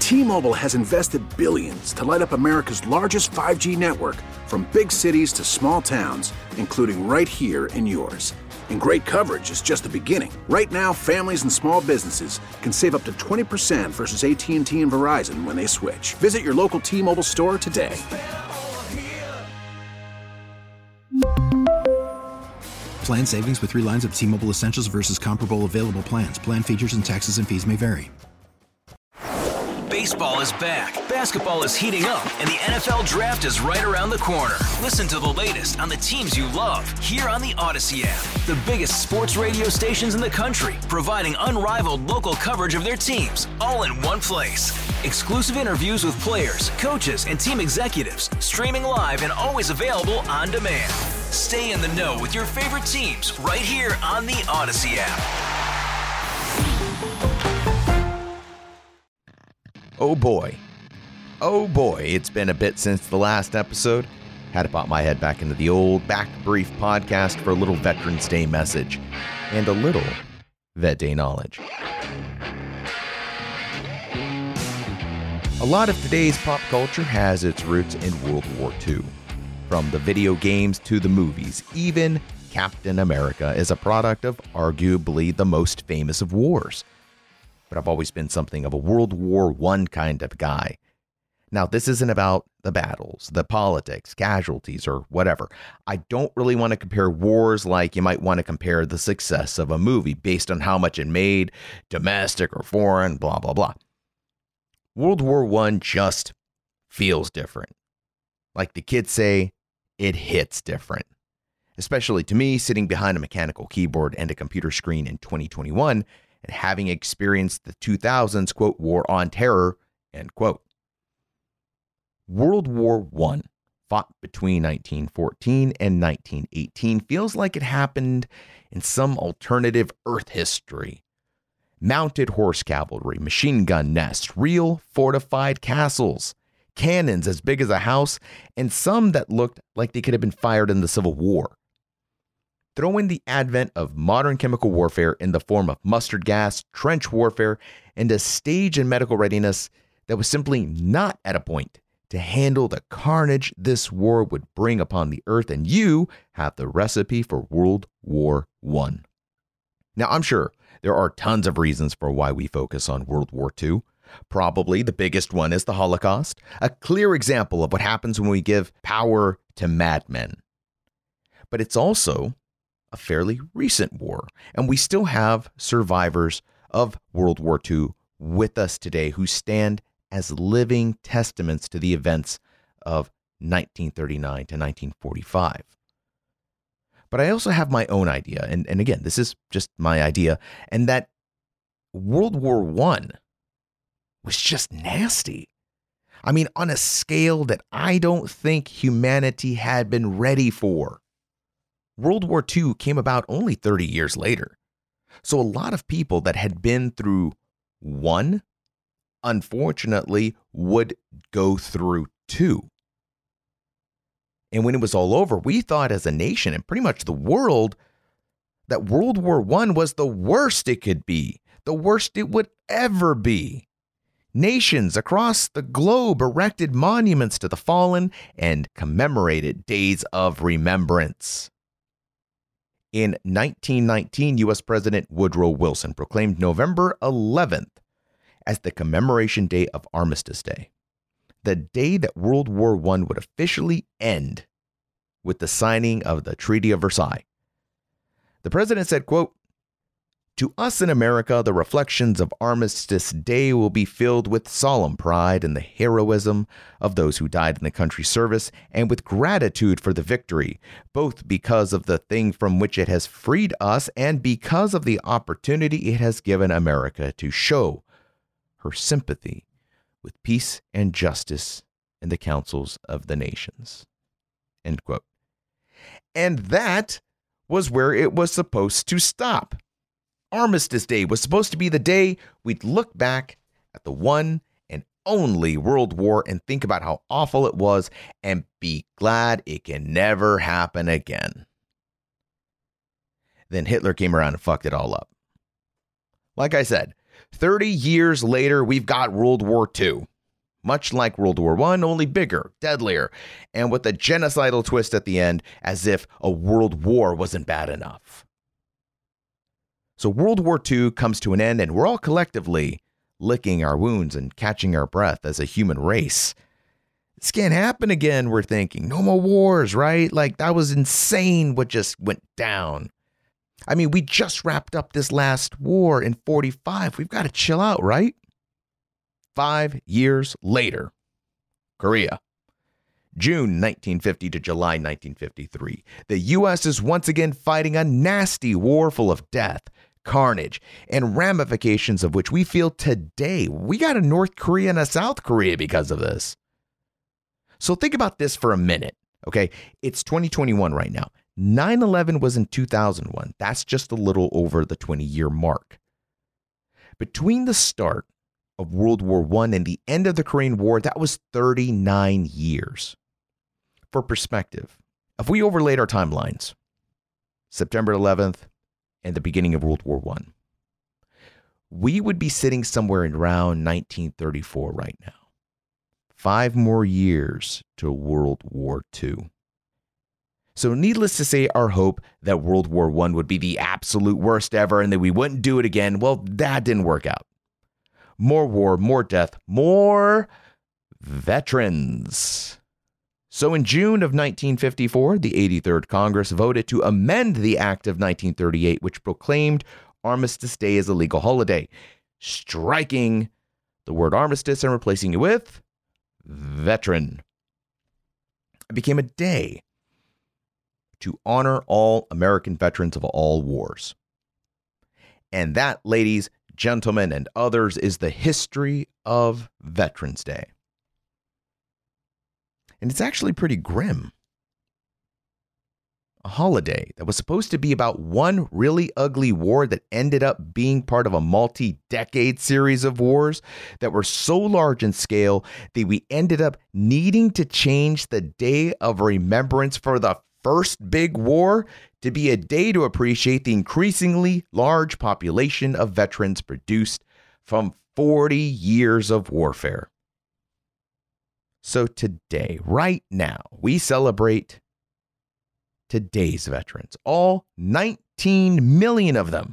T-Mobile has invested billions to light up America's largest 5G network, from big cities to small towns, including right here in yours. And great coverage is just the beginning. Right now, families and small businesses can save up to 20% versus AT&T and Verizon when they switch. Visit your local T-Mobile store today. Plan savings with 3 lines of T-Mobile Essentials versus comparable available plans. Plan features and taxes and fees may vary. Baseball is back, basketball is heating up, and the NFL Draft is right around the corner. Listen to the latest on the teams you love here on the Odyssey app. The biggest sports radio stations in the country, providing unrivaled local coverage of their teams, all in one place. Exclusive interviews with players, coaches, and team executives, streaming live and always available on demand. Stay in the know with your favorite teams right here on the Odyssey app. Oh boy, it's been a bit since the last episode. Had to pop my head back into the old Back Brief podcast for a little Veterans Day message and a little Vet Day knowledge. A lot of today's pop culture has its roots in World War II. From the video games to the movies, even Captain America is a product of arguably the most famous of wars. But I've always been something of a World War I kind of guy. Now, this isn't about the battles, the politics, casualties, or whatever. I don't really want to compare wars like you might want to compare the success of a movie based on how much it made, domestic or foreign, blah, blah, blah. World War I just feels different. Like the kids say, it hits different. Especially to me, sitting behind a mechanical keyboard and a computer screen in 2021, and having experienced the 2000s, quote, war on terror, end quote. World War I, fought between 1914 and 1918, feels like it happened in some alternative Earth history. Mounted horse cavalry, machine gun nests, real fortified castles, cannons as big as a house, and some that looked like they could have been fired in the Civil War. Throw in the advent of modern chemical warfare in the form of mustard gas, trench warfare, and a stage in medical readiness that was simply not at a point to handle the carnage this war would bring upon the earth, and you have the recipe for World War I. Now, I'm sure there are tons of reasons for why we focus on World War II. Probably the biggest one is the Holocaust, a clear example of what happens when we give power to madmen. But it's also a fairly recent war, and we still have survivors of World War II with us today who stand as living testaments to the events of 1939 to 1945. But I also have my own idea, and again, this is just my idea, and that World War I was just nasty. I mean, on a scale that I don't think humanity had been ready for. World War II came about only 30 years later. So a lot of people that had been through one, unfortunately, would go through two. And when it was all over, we thought as a nation and pretty much the world that World War I was the worst it could be, the worst it would ever be. Nations across the globe erected monuments to the fallen and commemorated days of remembrance. In 1919, U.S. President Woodrow Wilson proclaimed November 11th as the commemoration day of Armistice Day, the day that World War I would officially end with the signing of the Treaty of Versailles. The president said, quote, "To us in America, the reflections of Armistice Day will be filled with solemn pride in the heroism of those who died in the country's service and with gratitude for the victory, both because of the thing from which it has freed us and because of the opportunity it has given America to show her sympathy with peace and justice in the councils of the nations." End quote. And that was where it was supposed to stop. Armistice Day was supposed to be the day we'd look back at the one and only World War and think about how awful it was and be glad it can never happen again. Then Hitler came around and fucked it all up. Like I said, 30 years later, we've got World War II. Much like World War I, only bigger, deadlier, and with a genocidal twist at the end, as if a world war wasn't bad enough. So World War II comes to an end, and we're all collectively licking our wounds and catching our breath as a human race. This can't happen again, we're thinking. No more wars, right? Like, that was insane what just went down. I mean, we just wrapped up this last war in 45. We've got to chill out, right? 5 years later, Korea. June 1950 to July 1953. The U.S. is once again fighting a nasty war full of death, carnage, and ramifications of which we feel today. We got a North Korea and a South Korea because of this. So think about this for a minute, okay? It's 2021 right now. 9/11 was in 2001. That's just a little over the 20-year mark. Between the start of World War I and the end of the Korean War, that was 39 years. For perspective, if we overlaid our timelines, September 11th and the beginning of World War I, we would be sitting somewhere around 1934 right now. 5 more years to World War II. So needless to say, our hope that World War I would be the absolute worst ever and that we wouldn't do it again, well, that didn't work out. More war, more death, more veterans. So in June of 1954, the 83rd Congress voted to amend the Act of 1938, which proclaimed Armistice Day as a legal holiday, striking the word armistice and replacing it with veteran. It became a day to honor all American veterans of all wars. And that, ladies, gentlemen, and others, is the history of Veterans Day. And it's actually pretty grim. A holiday that was supposed to be about one really ugly war that ended up being part of a multi-decade series of wars that were so large in scale that we ended up needing to change the day of remembrance for the first big war to be a day to appreciate the increasingly large population of veterans produced from 40 years of warfare. So today, right now, we celebrate today's veterans, all 19 million of them.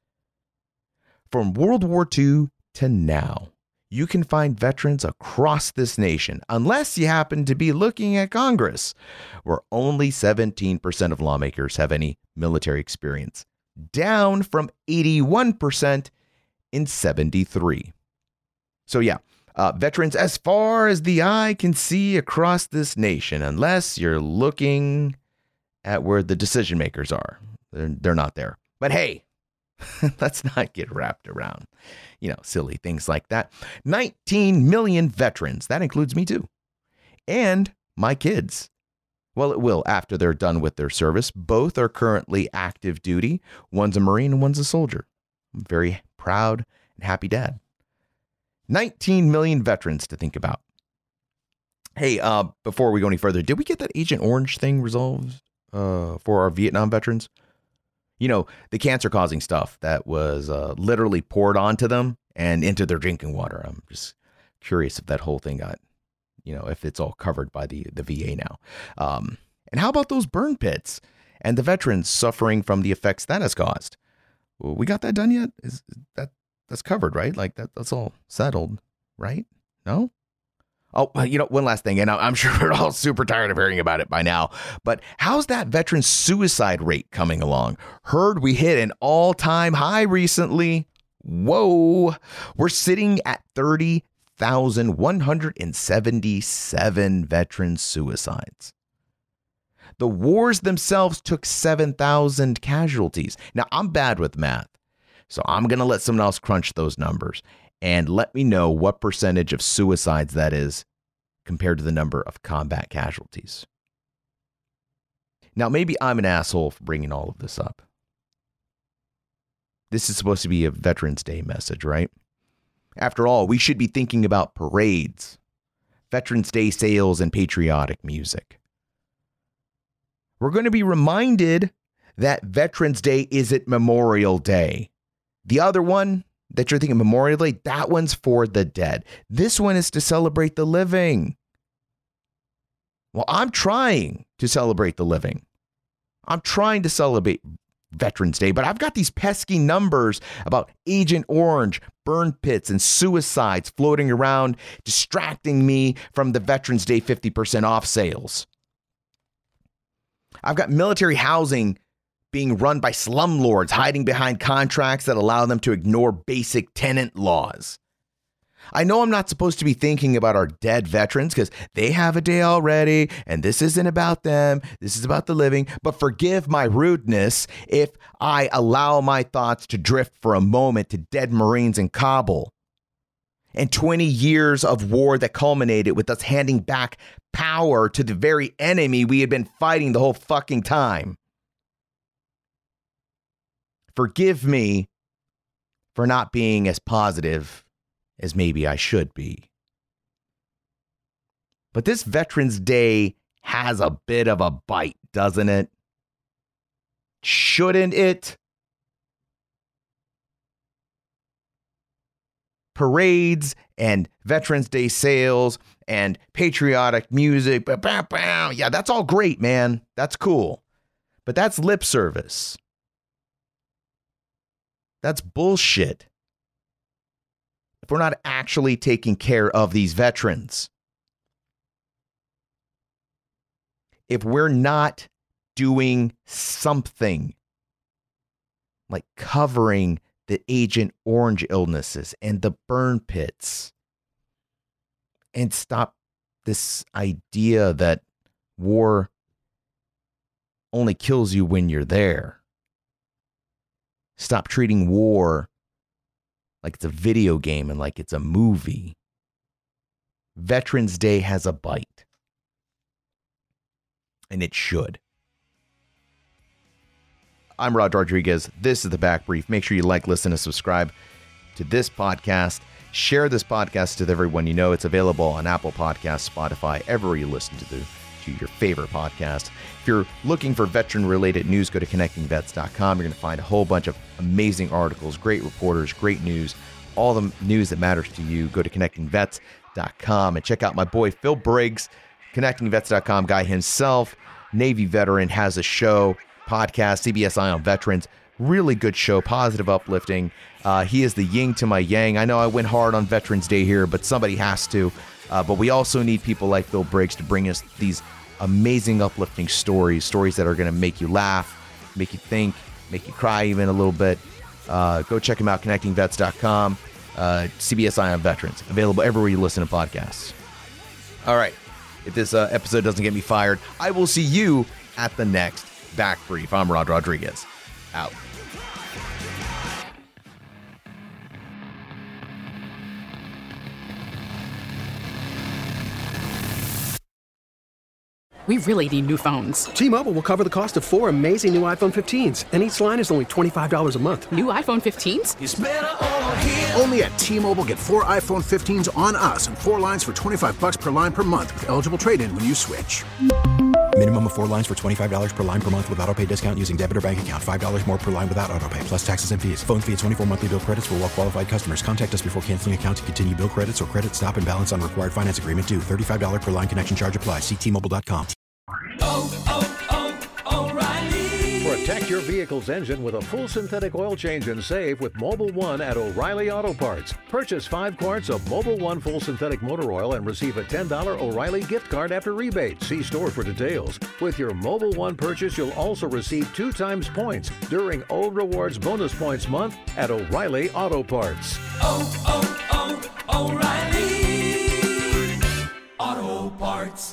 From World War II to now, you can find veterans across this nation, unless you happen to be looking at Congress, where only 17% of lawmakers have any military experience, down from 81% in 73. So yeah, veterans as far as the eye can see across this nation, unless you're looking at where the decision makers are. They're not there. But hey, let's not get wrapped around, silly things like that. 19 million veterans. That includes me too. And my kids. Well, it will after they're done with their service. Both are currently active duty. One's a Marine and one's a soldier. I'm very proud and happy dad. 19 million veterans to think about. Hey, before we go any further, did we get that Agent Orange thing resolved for our Vietnam veterans? The cancer-causing stuff that was literally poured onto them and into their drinking water. I'm just curious if that whole thing got, if it's all covered by the VA now. And how about those burn pits and the veterans suffering from the effects that has caused? We got that done yet? That's covered, right? Like that's all settled, right? No? Oh, one last thing, and I'm sure we're all super tired of hearing about it by now, but how's that veteran suicide rate coming along? Heard we hit an all-time high recently. Whoa, we're sitting at 30,177 veteran suicides. The wars themselves took 7,000 casualties. Now, I'm bad with math, so I'm going to let someone else crunch those numbers. And let me know what percentage of suicides that is compared to the number of combat casualties. Now, maybe I'm an asshole for bringing all of this up. This is supposed to be a Veterans Day message, right? After all, we should be thinking about parades, Veterans Day sales, and patriotic music. We're going to be reminded that Veterans Day isn't Memorial Day. The other one, that you're thinking Memorial Day, that one's for the dead. This one is to celebrate the living. Well, I'm trying to celebrate the living. I'm trying to celebrate Veterans Day, but I've got these pesky numbers about Agent Orange, burn pits, and suicides floating around, distracting me from the Veterans Day 50% off sales. I've got military housing being run by slumlords hiding behind contracts that allow them to ignore basic tenant laws. I know I'm not supposed to be thinking about our dead veterans because they have a day already, and this isn't about them. This is about the living. But forgive my rudeness if I allow my thoughts to drift for a moment to dead Marines in Kabul and 20 years of war that culminated with us handing back power to the very enemy we had been fighting the whole fucking time. Forgive me for not being as positive as maybe I should be. But this Veterans Day has a bit of a bite, doesn't it? Shouldn't it? Parades and Veterans Day sales and patriotic music. Yeah, that's all great, man. That's cool. But that's lip service. That's bullshit. If we're not actually taking care of these veterans, if we're not doing something like covering the Agent Orange illnesses and the burn pits and stop this idea that war only kills you when you're there. Stop treating war like it's a video game and like it's a movie. Veterans Day has a bite. And it should. I'm Rod Rodriguez. This is The Back Brief. Make sure you like, listen, and subscribe to this podcast. Share this podcast with everyone you know. It's available on Apple Podcasts, Spotify, everywhere you listen to your favorite podcast. If you're looking for veteran-related news, go to connectingvets.com. You're going to find a whole bunch of amazing articles, great reporters, great news, all the news that matters to you. Go to connectingvets.com and check out my boy Phil Briggs, connectingvets.com guy himself, Navy veteran, has a show, podcast, CBS Eye on Veterans. Really good show, positive, uplifting. He is the yin to my yang. I know I went hard on Veterans Day here, but somebody has to. But we also need people like Phil Briggs to bring us these amazing, uplifting stories that are going to make you laugh, make you think, make you cry even a little bit. Go check him out, connectingvets.com. CBS Eye on Veterans, available everywhere you listen to podcasts. All right. If this episode doesn't get me fired, I will see you at the next Back Brief. I'm Rod Rodriguez. Out. We really need new phones. T-Mobile will cover the cost of 4 amazing new iPhone 15s, and each line is only $25 a month. New iPhone 15s? It's better over here. Only at T-Mobile, get 4 iPhone 15s on us and 4 lines for $25 per line per month with eligible trade-in when you switch. Minimum of 4 lines for $25 per line per month with autopay discount using debit or bank account. $5 more per line without autopay, plus taxes and fees. Phone fee at 24 monthly bill credits for well-qualified customers. Contact us before canceling account to continue bill credits or credit stop and balance on required finance agreement due. $35 per line connection charge applies. See T-Mobile.com. O'Reilly. Protect your vehicle's engine with a full synthetic oil change and save with Mobil 1 at O'Reilly Auto Parts. Purchase 5 quarts of Mobil 1 full synthetic motor oil and receive a $10 O'Reilly gift card after rebate. See store for details. With your Mobil 1 purchase, you'll also receive 2 times points during O Rewards Bonus Points Month at O'Reilly Auto Parts. O'Reilly Auto Parts.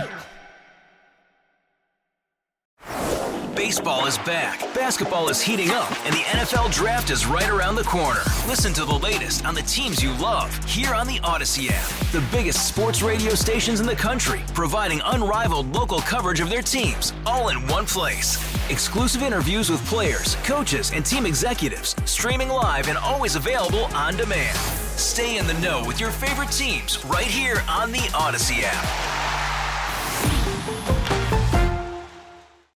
Baseball is back, basketball is heating up, and the NFL Draft is right around the corner. Listen to the latest on the teams you love here on the Odyssey app. The biggest sports radio stations in the country, providing unrivaled local coverage of their teams, all in one place. Exclusive interviews with players, coaches, and team executives, streaming live and always available on demand. Stay in the know with your favorite teams right here on the Odyssey app.